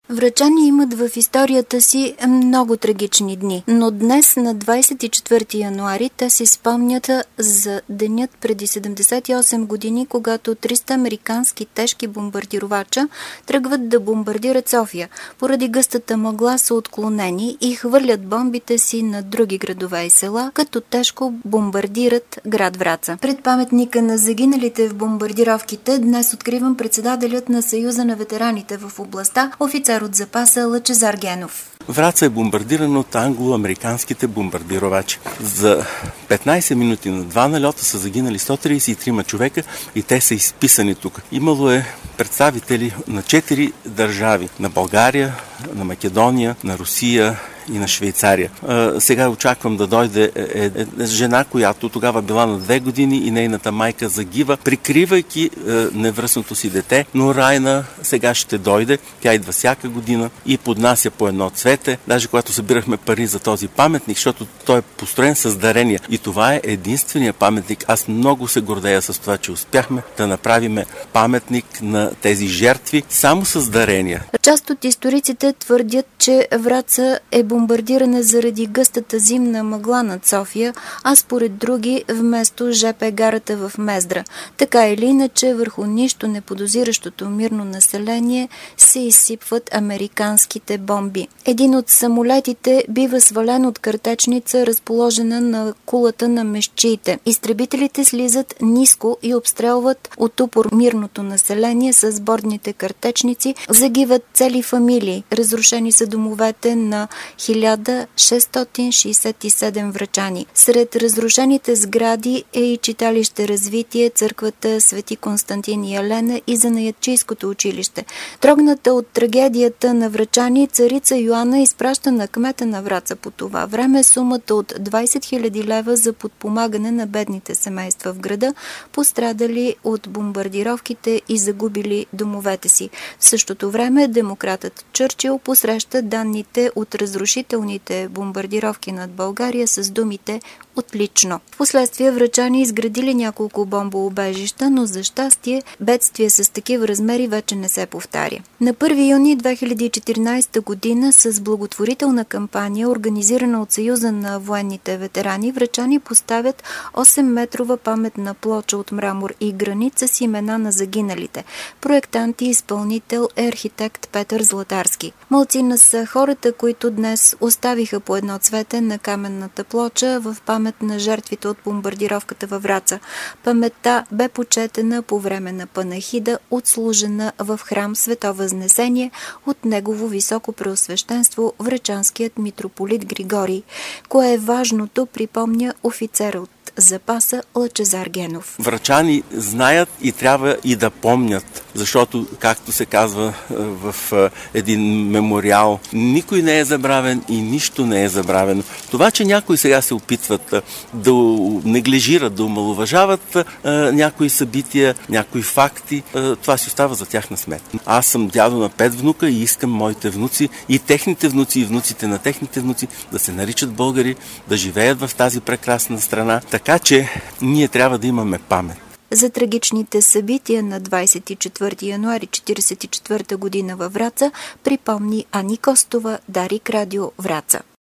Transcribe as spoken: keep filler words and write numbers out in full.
Врачани имат в историята си много трагични дни, но днес на двадесет и четвърти януари те си спомнят за денят преди седемдесет и осем години, когато триста американски тежки бомбардировача тръгват да бомбардират София. Поради гъстата мъгла са отклонени и хвърлят бомбите си на други градове и села, като тежко бомбардират град Враца. Пред паметника на загиналите в бомбардировките днес откривам председателят на Съюза на ветераните в областта, офицер от запаса Лъчезар Генов. Враца е бомбардиран от англо-американските бомбардировачи. За петнадесет минути на два налета са загинали сто тридесет и три човека и те са изписани тук. Имало е представители на четири държави. На България, на Македония, на Русия и на Швейцария. А, сега очаквам да дойде е, е, е, жена, която тогава била на две години и нейната майка загива, прикривайки е, невръстното си дете, но Райна сега ще дойде. Тя идва всяка година и поднася по едно цвете. Даже когато събирахме пари за този паметник, защото той е построен с дарения. И това е единствения паметник. Аз много се гордея с това, че успяхме да направим паметник на тези жертви само с дарения. Част от историците твърдят, че Враца е бомбардирана заради гъстата зимна мъгла над София, а според други вместо ЖП гарата в Мездра. Така или иначе, върху нищо неподозиращото мирно население се изсипват американските бомби. Един от самолетите бива свален от картечница, разположена на кулата на мещиите. Изтребителите слизат ниско и обстрелват от упор мирното население с бордните картечници. Загиват цели фамилии. Разрушени са домовете на хиляда шестстотин шестдесет и седем врачани. Сред разрушените сгради е и читалище Развитие, църквата Свети Константин и Елена и занаятчийското училище. Трогната от трагедията на врачани, царица Йоанна изпраща на кмета на Враца по това време сумата от двадесет хиляди лева за подпомагане на бедните семейства в града, пострадали от бомбардировките и загубили домовете си. В същото време демократът Чърчил посреща данните от разрушителните бомбардировки над България с думите «отлично». Впоследствие врачани изградили няколко бомбоубежища, но за щастие бедствие с такива размери вече не се повтаря. На първи юни две хиляди и четиринадесета година с благотворителна кампания, организирана от Съюза на военните ветерани, врачани поставят осемметрова паметна плоча от мрамор и гранит с имена на загиналите. Проектант и изпълнител е архитект Петър Златарски. Малцина са хората, които днес оставиха по едно цвете на каменната плоча в памет на жертвите от бомбардировката във Враца. Паметта бе почетена по време на панахида, отслужена в храм Свето Възнесение от негово високо преосвещенство врачанският митрополит Григорий. Кое е важното, припомня офицер от запаса Лъчезар Генов. Врачани знаят и трябва и да помнят, защото, както се казва в един мемориал, никой не е забравен и нищо не е забравено. Това, че някои сега се опитват да неглижират, да омаловажават някои събития, някои факти, това си остава за тяхна сметка. Аз съм дядо на пет внука и искам моите внуци и техните внуци и внуците на техните внуци да се наричат българи, да живеят в тази прекрасна страна. Така че ние трябва да имаме памет. За трагичните събития на двадесет и четвърти януари четиридесет и четвърта година във Враца припомни Ани Костова, Дарик Радио, Враца.